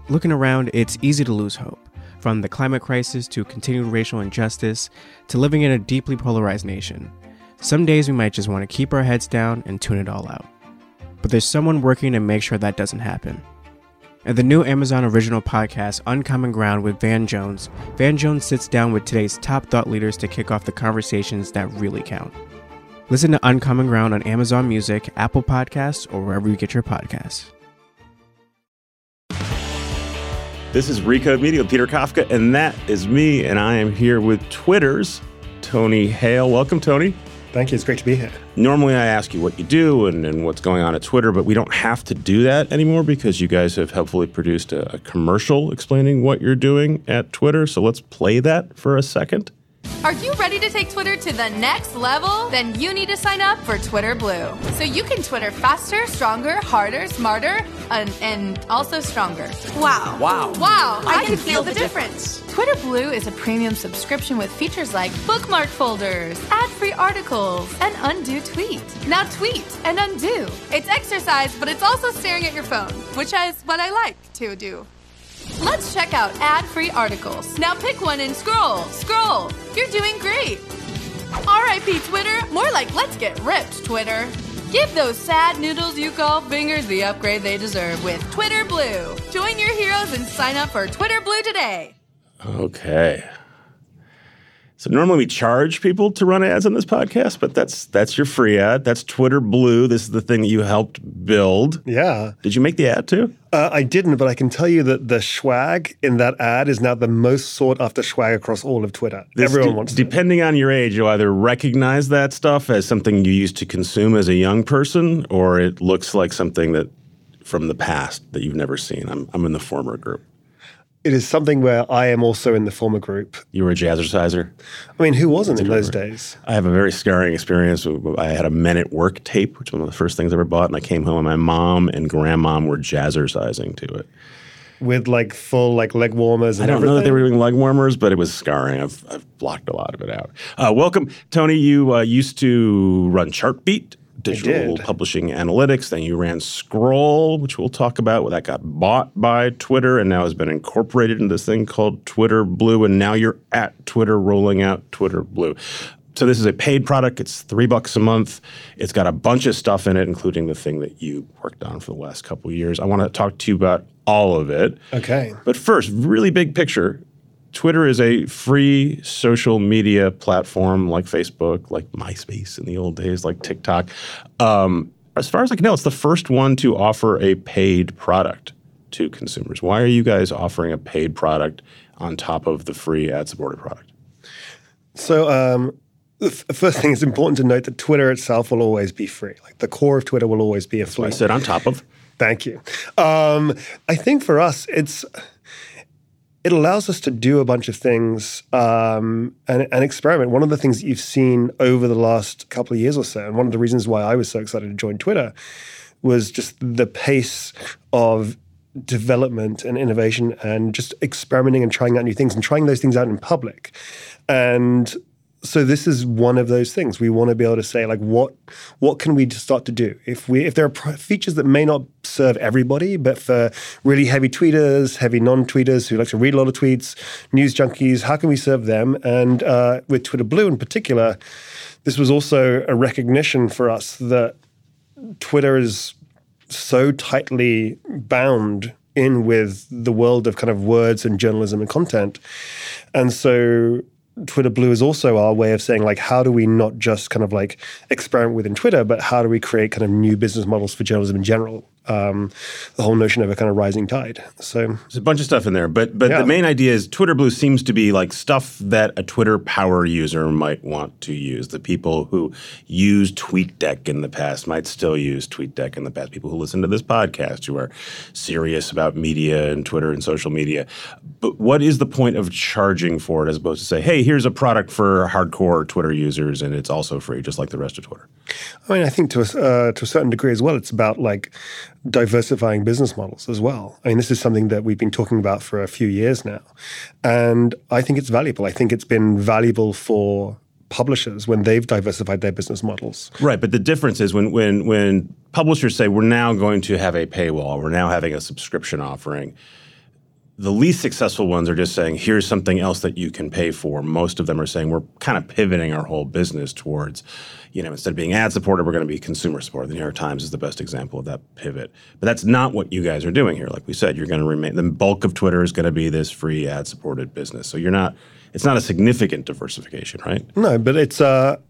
Looking around, it's easy to lose hope. From the climate crisis to continued racial injustice to living in a deeply polarized nation. Some days we might just want to keep our heads down and tune it all out. But there's someone working to make sure that doesn't happen. In the new Amazon original podcast, Uncommon Ground with Van Jones sits down with today's top thought leaders to kick off the conversations that really count. Listen to Uncommon Ground on Amazon Music, Apple Podcasts, or wherever you get your podcasts. This is Recode Media with Peter Kafka, and that is me, and I am here with Twitter's Tony Hale. Welcome, Tony. Thank you. It's great to be here. Normally, I ask you what you do and what's going on at Twitter, but we don't have to do that anymore because you guys have helpfully produced a commercial explaining what you're doing at Twitter. So let's play that for a second. Are you ready to take Twitter to the next level? Then you need to sign up for Twitter Blue. So you can Twitter faster, stronger, harder, smarter, and also stronger. Wow. I can feel the difference. Twitter Blue is a premium subscription with features like bookmark folders, ad-free articles, and undo tweet. Now tweet and undo. It's exercise, but it's also staring at your phone, which is what I like to do. Let's check out ad-free articles. Now pick one and scroll. You're doing great. R.I.P. Twitter. More like let's get ripped, Twitter. Give those sad noodles you call fingers the upgrade they deserve with Twitter Blue. Join your heroes and sign up for Twitter Blue today. Okay. So normally we charge people to run ads on this podcast, but that's your free ad. That's Twitter Blue. This is the thing that you helped build. Yeah. Did you make the ad too? I didn't, but I can tell you that the swag in that ad is now the most sought after swag across all of Twitter. Everyone wants it. Depending on your age, you'll either recognize that stuff as something you used to consume as a young person, or it looks like something that from the past that you've never seen. I'm in the former group. It is something where I am also in the former group. You were a jazzerciser? I mean, who wasn't in those days? I have a very scarring experience. I had a Men at Work tape, which was one of the first things I ever bought, and I came home and my mom and grandmom were jazzercising to it. With like full like leg warmers and I don't everything? know that they were doing leg warmers, but it was scarring. I've blocked a lot of it out. Welcome, Tony. You used to run Chartbeat, digital publishing analytics. Then you ran Scroll, which we'll talk about. Well, that got bought by Twitter and now has been incorporated in this thing called Twitter Blue. And now you're at Twitter rolling out Twitter Blue. So this is a paid product. It's $3 a month. It's got a bunch of stuff in it, including the thing that you worked on for the last couple of years. I want to talk to you about all of it. Okay. But first, really big picture. Twitter is a free social media platform like Facebook, like MySpace in the old days, like TikTok. As far as I can tell, it's the first one to offer a paid product to consumers. Why are you guys offering a paid product on top of the free ad-supported product? So the first thing, it's important to note that Twitter itself will always be free. Like the core of Twitter will always be a free. I said on top of. Thank you. I think for us, it allows us to do a bunch of things and experiment. One of the things that you've seen over the last couple of years or so, and one of the reasons why I was so excited to join Twitter, was just the pace of development and innovation and just experimenting and trying out new things and trying those things out in public. And so this is one of those things. We want to be able to say, like, what can we start to do? If there are features that may not serve everybody, but for really heavy tweeters, heavy non-tweeters who like to read a lot of tweets, news junkies, how can we serve them? And with Twitter Blue in particular, this was also a recognition for us that Twitter is so tightly bound in with the world of kind of words and journalism and content. And so Twitter Blue is also our way of saying, like, how do we not just kind of like experiment within Twitter, but how do we create kind of new business models for journalism in general? The whole notion of a kind of rising tide. So there's a bunch of stuff in there, but the main idea is Twitter Blue seems to be like stuff that a Twitter power user might want to use. The people who used TweetDeck in the past might still use TweetDeck in the past. People who listen to this podcast who are serious about media and Twitter and social media. But what is the point of charging for it as opposed to say, hey, here's a product for hardcore Twitter users and it's also free, just like the rest of Twitter? I mean, I think to a certain degree as well, it's about like diversifying business models as well. I mean, this is something that we've been talking about for a few years now. And I think it's valuable. I think it's been valuable for publishers when they've diversified their business models. Right, but the difference is when publishers say we're now going to have a paywall, we're now having a subscription offering, the least successful ones are just saying, here's something else that you can pay for. Most of them are saying we're kind of pivoting our whole business towards, instead of being ad-supported, we're going to be consumer-supported. The New York Times is the best example of that pivot. But that's not what you guys are doing here. Like we said, you're going to remain – the bulk of Twitter is going to be this free ad-supported business. So it's not a significant diversification, right? No, but it's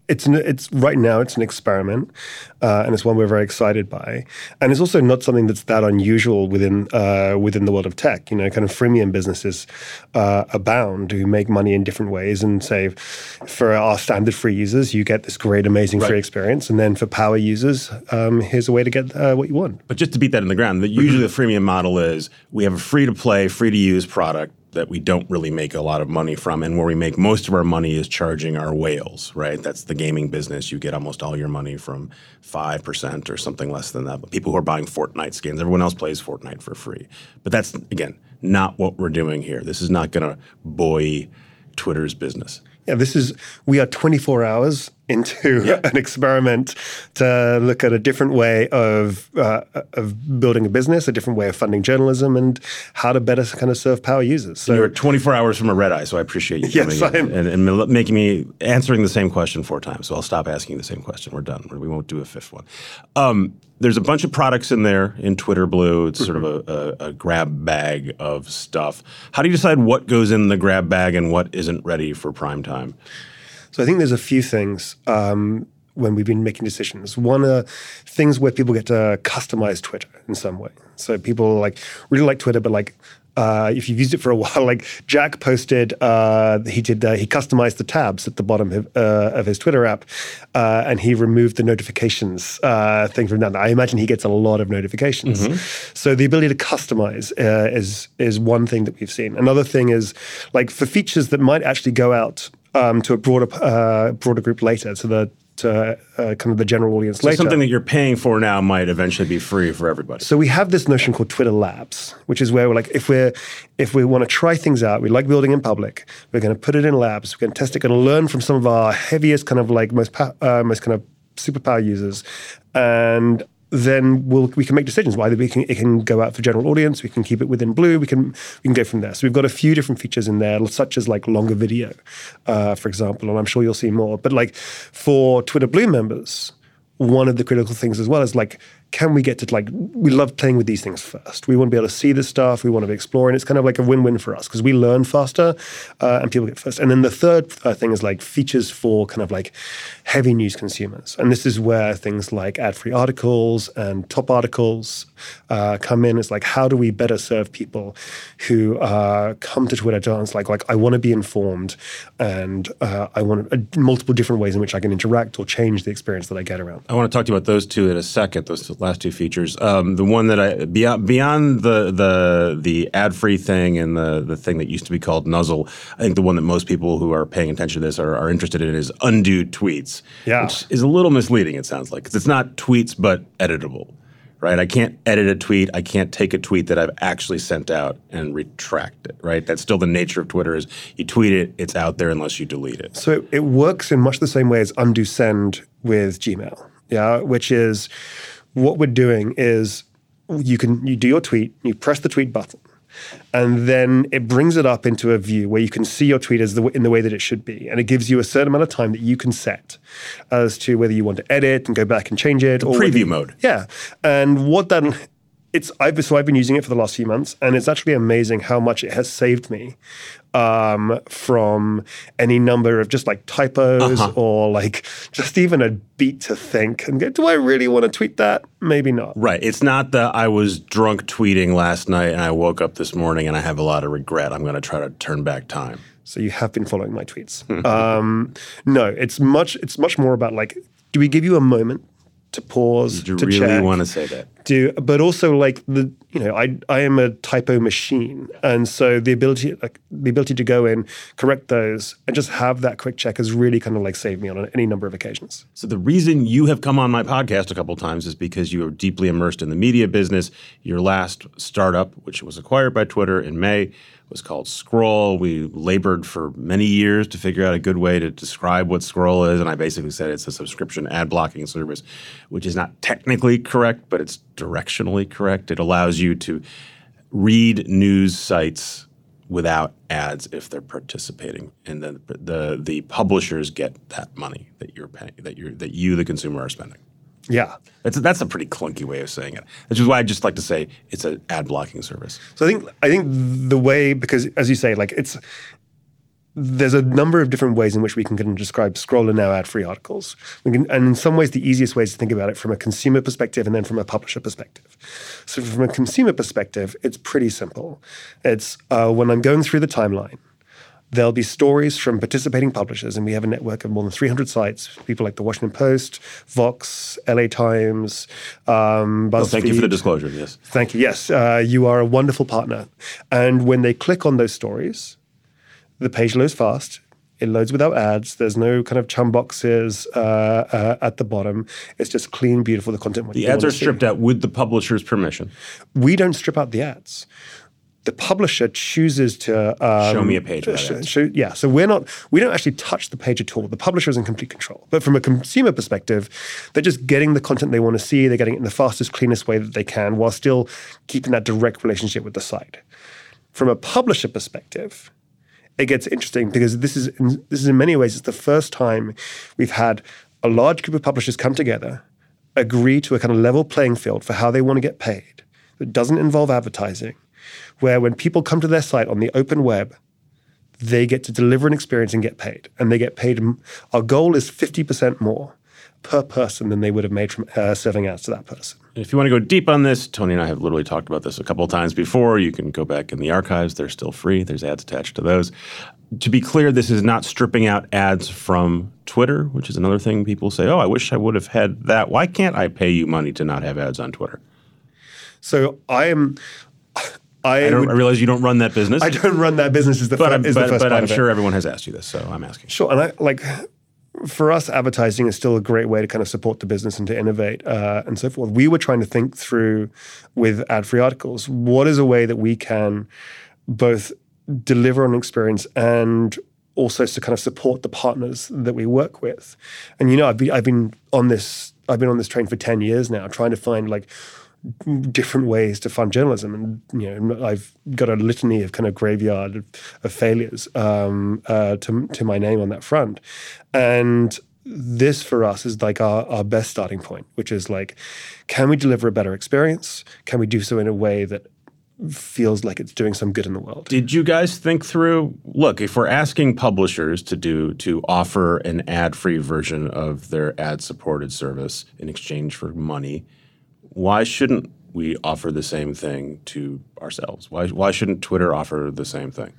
right now it's an experiment, and it's one we're very excited by, and it's also not something that's that unusual within the world of tech. Kind of freemium businesses abound who make money in different ways, and say for our standard free users, you get this great, amazing free experience, and then for power users, here's a way to get what you want. But just to beat that in the ground, usually the freemium model is we have a free-to-play, free-to-use product that we don't really make a lot of money from, and where we make most of our money is charging our whales, right? That's the gaming business. You get almost all your money from 5% or something less than that. But people who are buying Fortnite skins, everyone else plays Fortnite for free. But that's, again, not what we're doing here. This is not going to buoy Twitter's business. Yeah, we are 24 hours into an experiment to look at a different way of building a business, a different way of funding journalism, and how to better kind of serve power users. So you're 24 hours from a red eye, so I appreciate you coming in and making me answering the same question 4 times. So I'll stop asking the same question. We're done. We won't do a 5th one. There's a bunch of products in there in Twitter Blue. It's sort of a grab bag of stuff. How do you decide what goes in the grab bag and what isn't ready for prime time? So I think there's a few things when we've been making decisions. One are things where people get to customize Twitter in some way. So people really like Twitter, but if you've used it for a while, like Jack posted, he customized the tabs at the bottom of his Twitter app, and he removed the notifications thing from that. I imagine he gets a lot of notifications. Mm-hmm. So the ability to customize is one thing that we've seen. Another thing is for features that might actually go out to a broader group later, to kind of the general audience later. Something that you're paying for now might eventually be free for everybody. So we have this notion called Twitter Labs, which is where we're if we want to try things out, we like building in public, we're going to put it in labs, we're going to test it, going to learn from some of our heaviest kind of most kind of superpower users, and then we can make decisions. Either it can go out for general audience, we can keep it within Blue, we can go from there. So we've got a few different features in there, such as longer video, for example, and I'm sure you'll see more. But for Twitter Blue members, one of the critical things as well is can we get to we love playing with these things first. We want to be able to see the stuff. We want to be exploring. It's kind of a win-win for us because we learn faster and people get first. And then the third thing is features for kind of heavy news consumers. And this is where things like ad-free articles and top articles come in. It's how do we better serve people who come to Twitter to us I want to be informed and I want multiple different ways in which I can interact or change the experience that I get around. I want to talk to you about those two in a second, those last two features. The one that beyond the ad-free thing and the thing that used to be called Nuzzle, I think the one that most people who are paying attention to this are interested in is undo tweets, which is a little misleading, it sounds like, because it's not tweets but editable, right? I can't edit a tweet. I can't take a tweet that I've actually sent out and retract it, right? That's still the nature of Twitter is you tweet it, it's out there unless you delete it. So it works in much the same way as undo send with Gmail, which is what we're doing is you do your tweet, you press the tweet button, and then it brings it up into a view where you can see your tweet in the way that it should be. And it gives you a certain amount of time that you can set as to whether you want to edit and go back and change it. Or preview mode. Yeah. And what that I've been using it for the last few months, and it's actually amazing how much it has saved me from any number of just typos or just even a beat to think and go, do I really want to tweet that? Maybe not. Right. It's not that I was drunk tweeting last night and I woke up this morning and I have a lot of regret. I'm going to try to turn back time. So you have been following my tweets. No, it's much more about do we give you a moment to pause, to really check, want to say that. But also I am a typo machine, and so the ability to go in, correct those, and just have that quick check has really kind of saved me on any number of occasions. So the reason you have come on my podcast a couple of times is because you are deeply immersed in the media business. Your last startup, which was acquired by Twitter in May, was called Scroll. We labored for many years to figure out a good way to describe what Scroll is, and I basically said it's a subscription ad blocking service, which is not technically correct, but it's directionally correct. It allows you to read news sites without ads if they're participating, and then the publishers get that money that you're paying, that you the consumer are spending. Yeah. That's a pretty clunky way of saying it. Which is why I just like to say it's an ad blocking service. So I think the way, because as you say, like there's a number of different ways in which we can kind of describe Scroll and Now ad-free articles. And in some ways, the easiest way is to think about it from a consumer perspective and then from a publisher perspective. So from a consumer perspective, it's pretty simple. It's when I'm going through the timeline, there'll be stories from participating publishers, and we have a network of more than 300 sites, people like the Washington Post, Vox, LA Times, BuzzFeed. Well, thank you for the disclosure, yes. Thank you, yes. You are a wonderful partner. And when they click on those stories, the page loads fast. It loads without ads. There's no kind of chum boxes at the bottom. It's just clean, beautiful, the content. The ads are stripped out with the publisher's permission. We don't strip out the ads. The publisher chooses to show me a page without ads. Yeah, so we don't actually touch the page at all. The publisher is in complete control. But from a consumer perspective, they're just getting the content they want to see. They're getting it in the fastest, cleanest way that they can, while still keeping that direct relationship with the site. From a publisher perspective, it gets interesting because this is in many ways it's the first time we've had a large group of publishers come together, agree to a kind of level playing field for how they want to get paid that doesn't involve advertising, where when people come to their site on the open web, they get to deliver an experience and get paid. And they get paid. Our goal is 50% more per person than they would have made from serving ads to that person. If you want to go deep on this, Tony and I have literally talked about this a couple of times before. You can go back in the archives. They're still free. There's ads attached to those. To be clear, this is not stripping out ads from Twitter, which is another thing people say, oh, I wish I would have had that. Why can't I pay you money to not have ads on Twitter? So I realize you don't run that business. I don't run that business is the first part of it. But I'm sure everyone has asked you this, so I'm asking. Sure. And for us, advertising is still a great way to kind of support the business and to innovate and so forth. We were trying to think through with ad-free articles, what is a way that we can both deliver an experience and also to kind of support the partners that we work with. And I've been on this train for 10 years now, trying to find different ways to fund journalism, and I've got a litany of kind of graveyard of failures to my name on that front, and this for us is our best starting point, which is can we deliver a better experience? Can we do so in a way that feels like it's doing some good in the world? Did you guys think through, look, if we're asking publishers to offer an ad-free version of their ad-supported service in exchange for money, why shouldn't we offer the same thing to ourselves? Why shouldn't Twitter offer the same thing?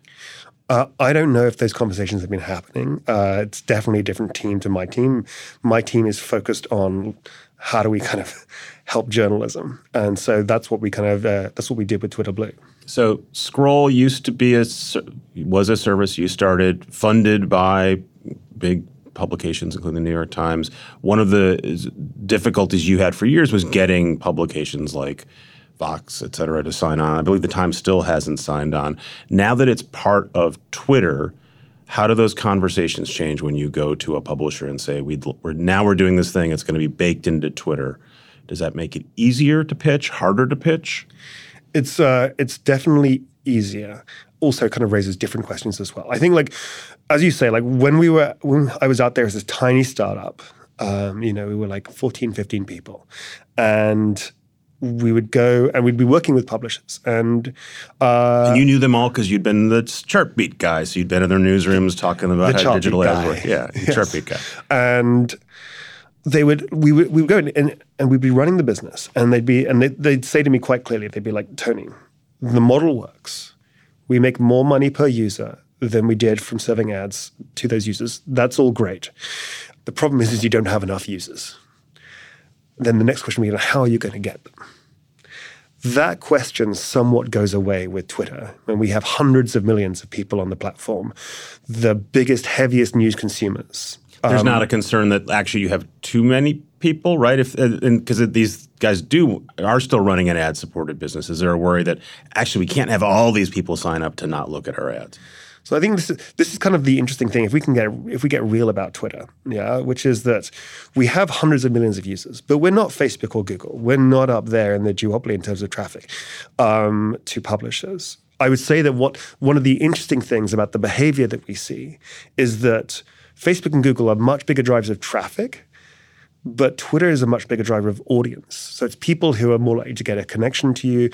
I don't know if those conversations have been happening. It's definitely a different team to my team. My team is focused on how do we kind of help journalism, and so that's what we that's what we did with Twitter Blue. So Scroll used to was a service you started, funded by big publications, including the New York Times. One of the difficulties you had for years was getting publications like Vox, et cetera, to sign on. I believe the Times still hasn't signed on. Now that it's part of Twitter, how do those conversations change when you go to a publisher and say, we're doing this thing, it's going to be baked into Twitter? Does that make it easier to pitch, harder to pitch? It's definitely easier. Also kind of raises different questions as well. I think as you say, when I was out there as a tiny startup, we were 14, 15 people. And we would go and we'd be working with publishers. And you knew them all because you'd been the Chartbeat guy. So you'd been in their newsrooms talking about how digital ads work. Yeah, yes. Chartbeat guy. And we would go and we'd be running the business. And they'd say to me quite clearly, they'd be like, Tony, the model works. We make more money per user than we did from serving ads to those users. That's all great. The problem is you don't have enough users. Then the next question will be, how are you going to get them? That question somewhat goes away with Twitter. When we have hundreds of millions of people on the platform, the biggest, heaviest news consumers. There's not a concern that actually you have too many people, right? Because these guys are still running an ad-supported business. Is there a worry that actually we can't have all these people sign up to not look at our ads? So I think this is kind of the interesting thing if we get real about Twitter, which is that we have hundreds of millions of users, but we're not Facebook or Google. We're not up there in the duopoly in terms of traffic to publishers. I would say that one of the interesting things about the behavior that we see is that Facebook and Google are much bigger drivers of traffic, but Twitter is a much bigger driver of audience. So it's people who are more likely to get a connection to you.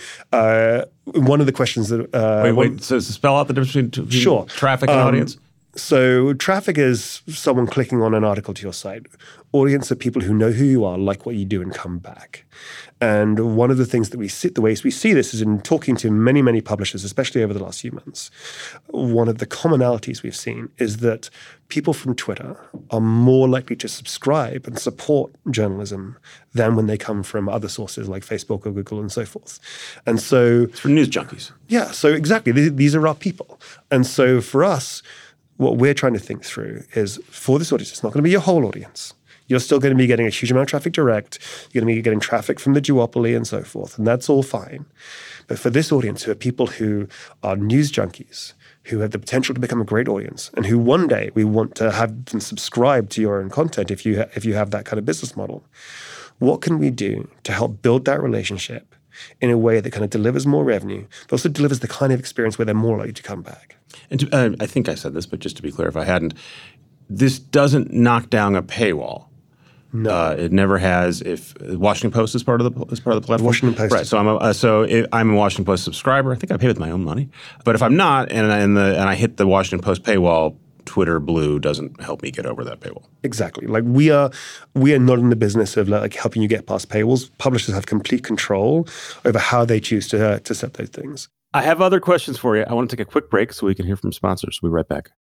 One of the questions that... So spell out the difference between traffic and audience? So traffic is someone clicking on an article to your site. Audience are people who know who you are, like what you do, and come back. And one of the things that the ways we see this is in talking to many, many publishers, especially over the last few months. One of the commonalities we've seen is that people from Twitter are more likely to subscribe and support journalism than when they come from other sources like Facebook or Google and so forth. And so... It's for news junkies. Yeah, so exactly. These are our people. And so for us, what we're trying to think through is for this audience, it's not going to be your whole audience. You're still going to be getting a huge amount of traffic direct. You're going to be getting traffic from the duopoly and so forth, and that's all fine. But for this audience, who are people who are news junkies, who have the potential to become a great audience, and who one day we want to have them subscribe to your own content if you have that kind of business model, what can we do to help build that relationship in a way that kind of delivers more revenue, but also delivers the kind of experience where they're more likely to come back? And I think I said this, but just to be clear, if I hadn't, this doesn't knock down a paywall. No, it never has. If Washington Post is part of the platform, Washington Post, right? So I'm a Washington Post subscriber. I think I pay with my own money. But if I'm not, and I hit the Washington Post paywall, Twitter Blue doesn't help me get over that paywall. Exactly. Like we are not in the business of like helping you get past paywalls. Publishers have complete control over how they choose to set those things. I have other questions for you. I want to take a quick break so we can hear from sponsors. We'll be right back.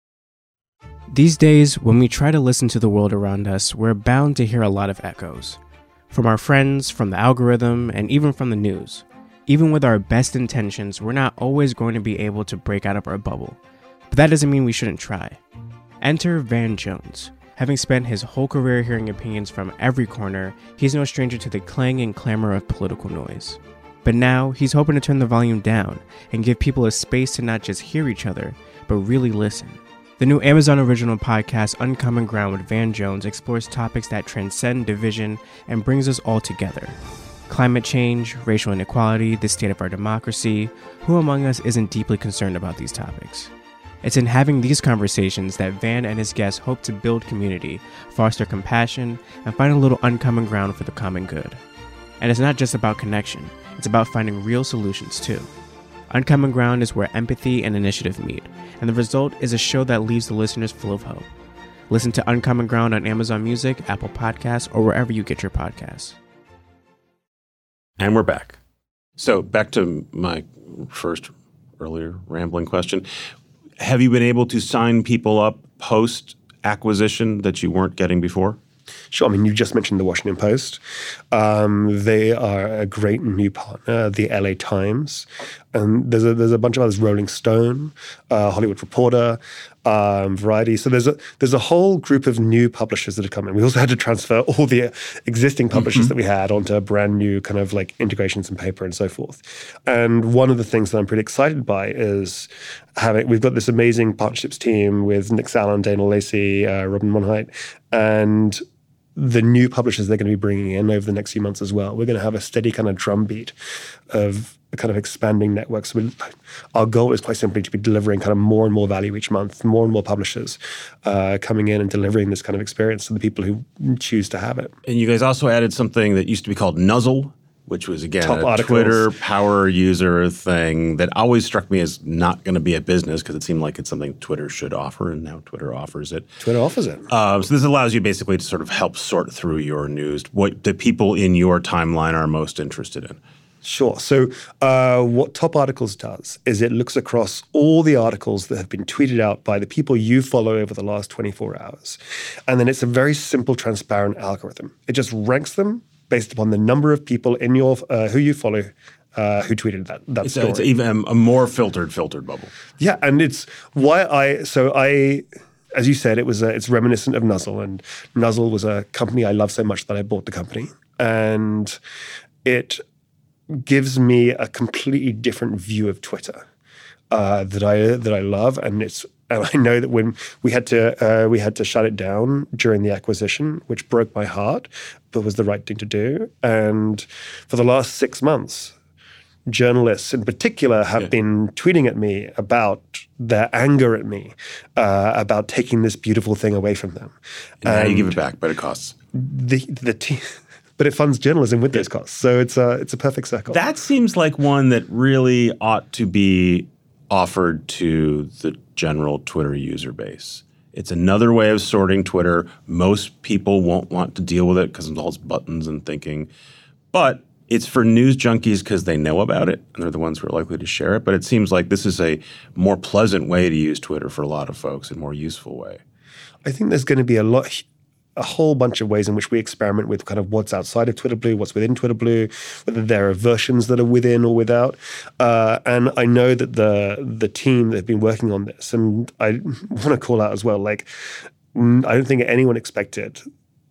These days, when we try to listen to the world around us, we're bound to hear a lot of echoes. From our friends, from the algorithm, and even from the news. Even with our best intentions, we're not always going to be able to break out of our bubble. But that doesn't mean we shouldn't try. Enter Van Jones. Having spent his whole career hearing opinions from every corner, he's no stranger to the clang and clamor of political noise. But now, he's hoping to turn the volume down and give people a space to not just hear each other, but really listen. The new Amazon original podcast, Uncommon Ground with Van Jones, explores topics that transcend division and brings us all together. Climate change, racial inequality, the state of our democracy. Who among us isn't deeply concerned about these topics? It's in having these conversations that Van and his guests hope to build community, foster compassion, and find a little uncommon ground for the common good. And it's not just about connection, it's about finding real solutions too. Uncommon Ground is where empathy and initiative meet, and the result is a show that leaves the listeners full of hope. Listen to Uncommon Ground on Amazon Music, Apple Podcasts, or wherever you get your podcasts. And we're back. So back to my first earlier rambling question. Have you been able to sign people up post-acquisition that you weren't getting before? Sure. I mean, you just mentioned the Washington Post. They are a great new partner, the LA Times. And there's a bunch of others, Rolling Stone, Hollywood Reporter, Variety. So there's a whole group of new publishers that have come in. We also had to transfer all the existing publishers that we had onto brand new kind of like integrations and paper and so forth. And one of the things that I'm pretty excited by is we've got this amazing partnerships team with Nick Sallin, Dana Lacey, Robin Monheit, and the new publishers they're going to be bringing in over the next few months as well. We're going to have a steady kind of drumbeat of a kind of expanding network. So our goal is quite simply to be delivering kind of more and more value each month, more and more publishers coming in and delivering this kind of experience to the people who choose to have it. And you guys also added something that used to be called Nuzzle, which was, again, Top a articles. Twitter power user thing that always struck me as not going to be a business because it seemed like it's something Twitter should offer, and now Twitter offers it. Twitter offers it. So this allows you basically to sort of help sort through your news, what the people in your timeline are most interested in. Sure. So what Top Articles does is it looks across all the articles that have been tweeted out by the people you follow over the last 24 hours. And then it's a very simple, transparent algorithm. It just ranks them based upon the number of people in your who you follow who tweeted that story. It's even a more filtered bubble. Yeah, and it's why I as you said, it's reminiscent of Nuzzle, and Nuzzle was a company I love so much that I bought the company, and it gives me a completely different view of Twitter that I love, and it's And I know that when we had to shut it down during the acquisition, which broke my heart, but was the right thing to do. And for the last 6 months, journalists in particular have been tweeting at me about their anger at me, about taking this beautiful thing away from them. And now you give it back, but it costs. But it funds journalism with those costs. So it's a perfect circle. That seems like one that really ought to be offered to the general Twitter user base. It's another way of sorting Twitter. Most people won't want to deal with it because it's all buttons and thinking. But it's for news junkies because they know about it and they're the ones who are likely to share it. But it seems like this is a more pleasant way to use Twitter for a lot of folks, a more useful way. I think there's going to be a whole bunch of ways in which we experiment with kind of what's outside of Twitter Blue, what's within Twitter Blue, whether there are versions that are within or without. And I know that the team that have been working on this, and I want to call out as well, like, I don't think anyone expected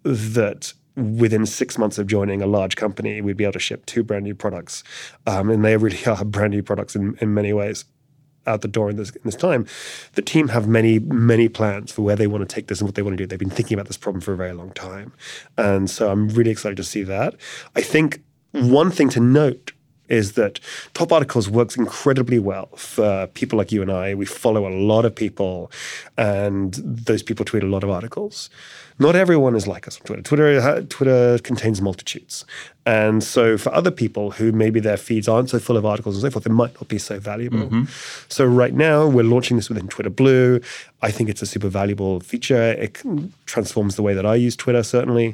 that within 6 months of joining a large company, we'd be able to ship 2 brand new products. And they really are brand new products in many ways out the door in this time. The team have many, many plans for where they want to take this and what they want to do. They've been thinking about this problem for a very long time. And so I'm really excited to see that. I think one thing to note is that Top Articles works incredibly well for people like you and I. We follow a lot of people, and those people tweet a lot of articles. Not everyone is like us on Twitter. Twitter contains multitudes. And so for other people who maybe their feeds aren't so full of articles and so forth, it might not be so valuable. Mm-hmm. So right now, we're launching this within Twitter Blue. I think it's a super valuable feature. It transforms the way that I use Twitter, certainly,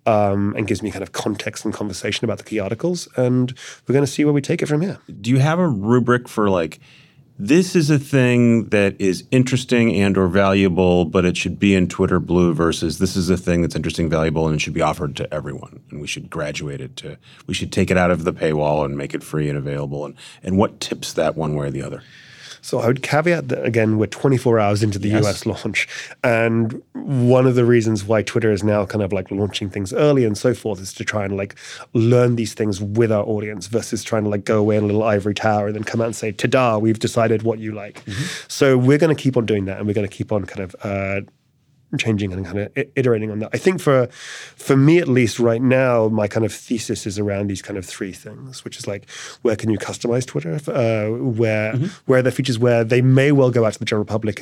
and gives me kind of context and conversation about the key articles. And we're going to see where we take it from here. Do you have a rubric for like, this is a thing that is interesting and or valuable, but it should be in Twitter Blue versus this is a thing that's interesting, valuable, and it should be offered to everyone. And we should graduate it to, we should take it out of the paywall and make it free and available. And what tips that one way or the other? So I would caveat that, again, we're 24 hours into the US launch. And one of the reasons why Twitter is now kind of like launching things early and so forth is to try and like learn these things with our audience versus trying to like go away in a little ivory tower and then come out and say, ta-da, we've decided what you like. Mm-hmm. So we're going to keep on doing that, and we're going to keep on kind of changing and kind of iterating on that. I think for me, at least right now, my kind of thesis is around these kind of 3 things, which is like, where can you customize Twitter? Where are there features where they may well go out to the general public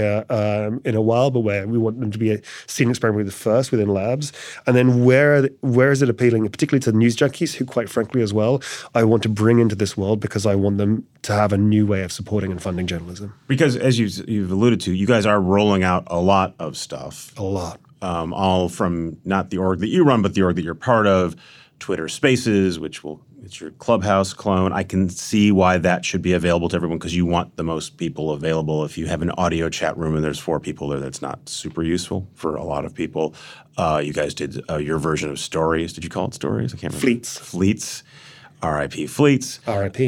in a while, but where we want them to be seen experimented with first within labs. And then where is it appealing, particularly to news junkies who, quite frankly, as well, I want to bring into this world because I want them to have a new way of supporting and funding journalism. Because as you've alluded to, you guys are rolling out a lot of stuff. A lot. All from not the org that you run, but the org that you're part of, Twitter Spaces, it's your Clubhouse clone. I can see why that should be available to everyone because you want the most people available. If you have an audio chat room and there's 4 people there, that's not super useful for a lot of people. You guys did your version of Stories. Did you call it Stories? I can't remember. Fleets. R.I.P. Fleets. R.I.P.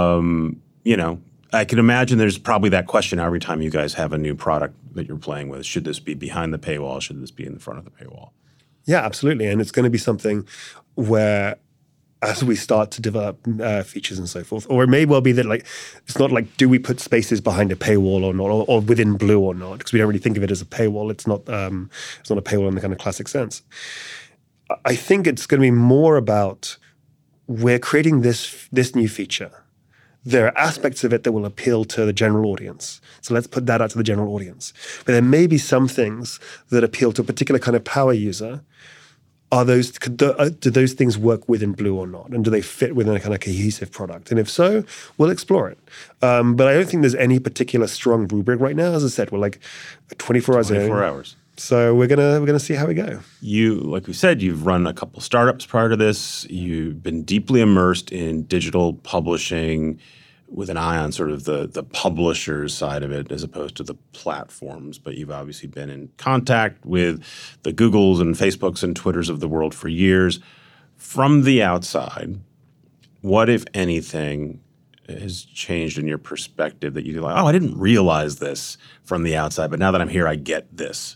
I can imagine there's probably that question every time you guys have a new product that you're playing with. Should this be behind the paywall? Should this be in the front of the paywall? Yeah, absolutely. And it's going to be something where as we start to develop features and so forth, or it may well be that like it's not like do we put Spaces behind a paywall or not, or within Blue or not, because we don't really think of it as a paywall. It's not a paywall in the kind of classic sense. I think it's going to be more about we're creating this new feature. There are aspects of it that will appeal to the general audience. So let's put that out to the general audience. But there may be some things that appeal to a particular kind of power user. Do those things work within Blue or not? And do they fit within a kind of cohesive product? And if so, we'll explore it. But I don't think there's any particular strong rubric right now. As I said, we're like 24 hours in. 24 hours. So we're gonna see how we go. You, like we said, you've run a couple startups prior to this. You've been deeply immersed in digital publishing with an eye on sort of the publisher's side of it as opposed to the platforms. But you've obviously been in contact with the Googles and Facebooks and Twitters of the world for years. From the outside, what, if anything, has changed in your perspective that you're like, oh, I didn't realize this from the outside, but now that I'm here, I get this?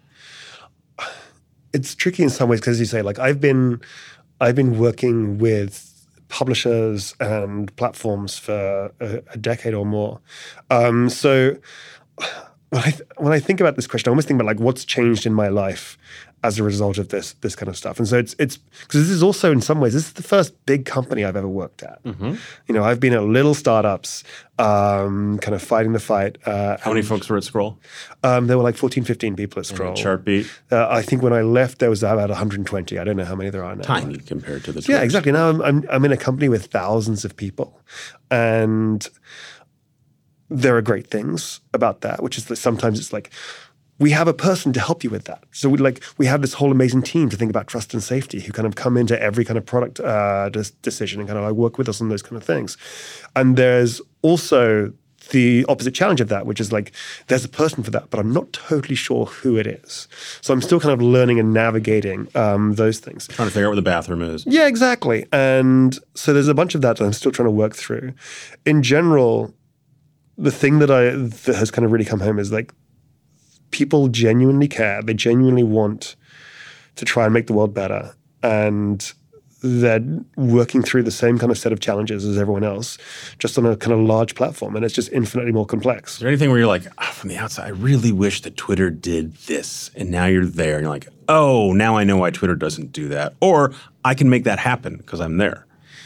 It's tricky in some ways because, as you say, like I've been working with publishers and platforms for a decade or more. So when I think about this question, I almost think about like what's changed in my life as a result of this kind of stuff. And so it's because this is also in some ways, this is the first big company I've ever worked at. You know, I've been at little startups, kind of fighting the fight. How many folks were at Scroll? There were like 14, 15 people at Scroll. Chartbeat? I think when I left, there was about 120. I don't know how many there are now. Tiny compared to the Yeah, exactly. Now I'm in a company with thousands of people. And there are great things about that, which is that sometimes it's like, we have a person to help you with that. So we have this whole amazing team to think about trust and safety who kind of come into every kind of product decision and kind of like work with us on those kind of things. And there's also the opposite challenge of that, which is like, there's a person for that, but I'm not totally sure who it is. So I'm still kind of learning and navigating those things. Trying to figure out where the bathroom is. Yeah, exactly. And so there's a bunch of that I'm still trying to work through. In general, the thing that has kind of really come home is like, people genuinely care. They genuinely want to try and make the world better. And they're working through the same kind of set of challenges as everyone else, just on a kind of large platform. And it's just infinitely more complex. Is there anything where you're like, from the outside, I really wish that Twitter did this. And now you're there and you're like, oh, now I know why Twitter doesn't do that. Or I can make that happen because I'm there.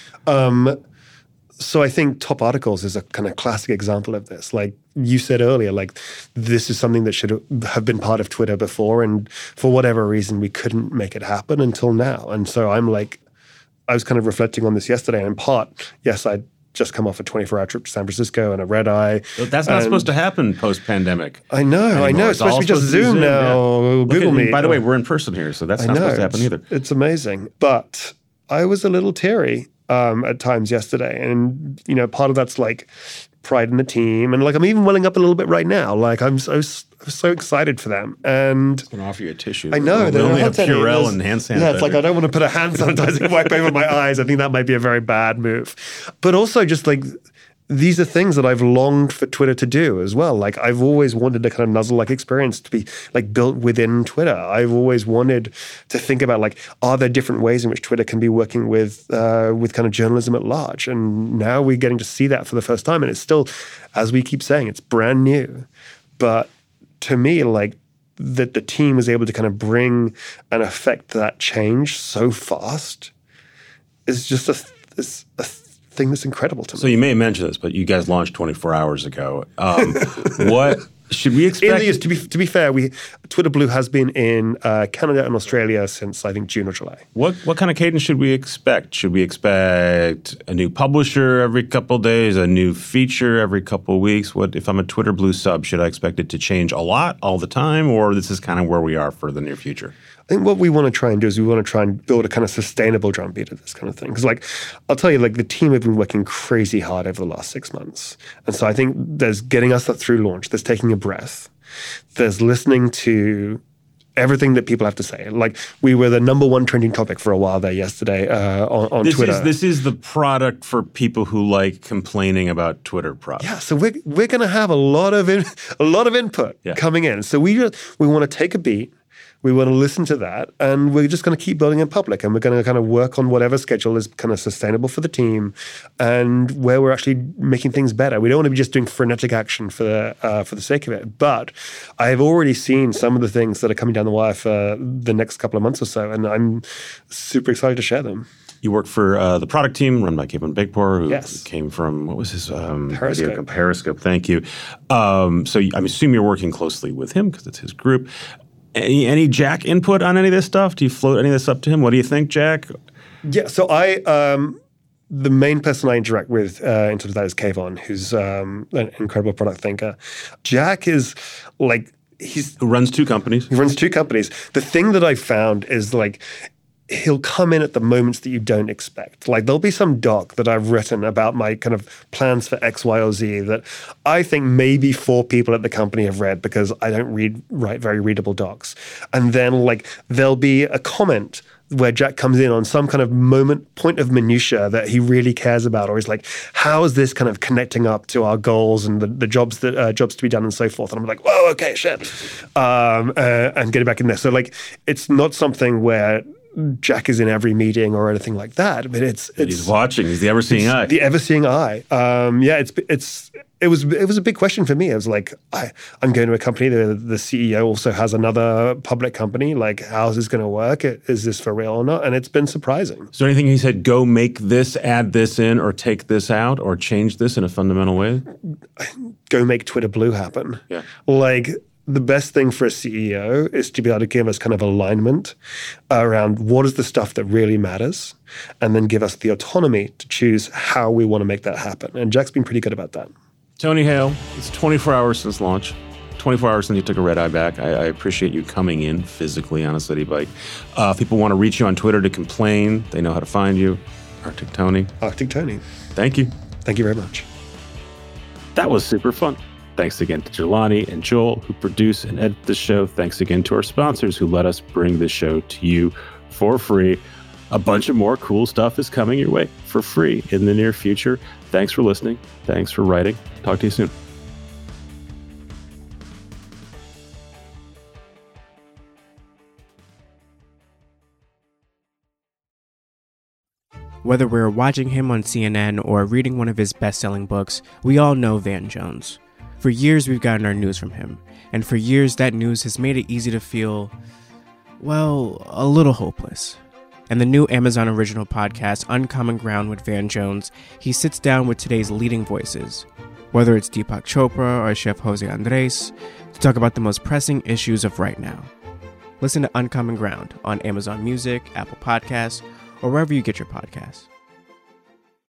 So I think Top Articles is a kind of classic example of this. Like you said earlier, like this is something that should have been part of Twitter before, and for whatever reason, we couldn't make it happen until now. And so I was kind of reflecting on this yesterday, and in part, yes, I'd just come off a 24-hour trip to San Francisco and a red eye. But that's not supposed to happen post-pandemic. I know. It's supposed to be just Zoom now, yeah. Google Meet. By the way, we're in person here, so that's not supposed to happen either. It's amazing. But I was a little teary at times yesterday. And, you know, part of that's like pride in the team. And like, I'm even welling up a little bit right now. Like I'm so excited for them. And I'm going to offer you a tissue. I know. We only have Purell and hand sanitizer. Yeah, it's like, I don't want to put a hand sanitizer wipe over my eyes. I think that might be a very bad move. But also just like, these are things that I've longed for Twitter to do as well. Like I've always wanted a kind of Nuzzle-like experience to be like built within Twitter. I've always wanted to think about like, are there different ways in which Twitter can be working with kind of journalism at large? And now we're getting to see that for the first time. And it's still, as we keep saying, it's brand new. But to me, like that the team is able to kind of bring and affect that change so fast is just a thing that's incredible to me. So you may have mentioned this, but you guys launched 24 hours ago. What should we expect? To be fair, Twitter Blue has been in Canada and Australia since I think June or July. What kind of cadence should we expect? Should we expect a new publisher every couple of days, a new feature every couple of weeks? What if I'm a Twitter Blue sub? Should I expect it to change a lot all the time, or this is kind of where we are for the near future? I think what we want to try and do is we want to try and build a kind of sustainable drumbeat of this kind of thing. Because like, I'll tell you, like the team have been working crazy hard over the last 6 months. And so I think there's getting us through launch, there's taking a breath, there's listening to everything that people have to say. Like we were the number one trending topic for a while there yesterday on Twitter. This is the product for people who like complaining about Twitter products. Yeah, so we're going to have a lot of input coming in. So we want to take a beat. We want to listen to that, and we're just going to keep building in public, and we're going to kind of work on whatever schedule is kind of sustainable for the team and where we're actually making things better. We don't want to be just doing frenetic action for the sake of it. But I've already seen some of the things that are coming down the wire for the next couple of months or so, and I'm super excited to share them. You work for the product team run by Kevin Begpour, who came from, what was his? Periscope. Periscope, thank you. So I assume you're working closely with him because it's his group. Any Jack input on any of this stuff? Do you float any of this up to him? What do you think, Jack? Yeah, so the main person I interact with in terms of that is Kayvon, who's an incredible product thinker. Jack is like, Who runs two companies. He runs two companies. The thing that I found is like, he'll come in at the moments that you don't expect. Like there'll be some doc that I've written about my kind of plans for X, Y, or Z that I think maybe 4 people at the company have read because I don't write very readable docs. And then like there'll be a comment where Jack comes in on some kind of point of minutia that he really cares about, or he's like, how is this kind of connecting up to our goals and the jobs to be done and so forth? And I'm like, whoa, okay, shit. And get it back in there. So like, it's not something where Jack is in every meeting or anything like that, but it's he's watching. He's the ever-seeing eye. The ever-seeing eye. it was a big question for me. I was like, I'm going to a company, the CEO also has another public company. Like, how's this going to work? Is this for real or not? And it's been surprising. Is there anything he said, go make this, add this in, or take this out, or change this in a fundamental way? Go make Twitter Blue happen. Yeah. Like, the best thing for a CEO is to be able to give us kind of alignment around what is the stuff that really matters, and then give us the autonomy to choose how we want to make that happen. And Jack's been pretty good about that. Tony Hale, it's 24 hours since launch. 24 hours since you took a red eye back. I appreciate you coming in physically on a City Bike. If people want to reach you on Twitter to complain, they know how to find you. Arctic Tony. Arctic Tony. Thank you. Thank you very much. That was super fun. Thanks again to Jelani and Joel, who produce and edit the show. Thanks again to our sponsors who let us bring the show to you for free. A bunch of more cool stuff is coming your way for free in the near future. Thanks for listening. Thanks for writing. Talk to you soon. Whether we're watching him on CNN or reading one of his best-selling books, we all know Van Jones. For years, we've gotten our news from him, and for years, that news has made it easy to feel, well, a little hopeless. And the new Amazon original podcast, Uncommon Ground with Van Jones, he sits down with today's leading voices, whether it's Deepak Chopra or Chef Jose Andres, to talk about the most pressing issues of right now. Listen to Uncommon Ground on Amazon Music, Apple Podcasts, or wherever you get your podcasts.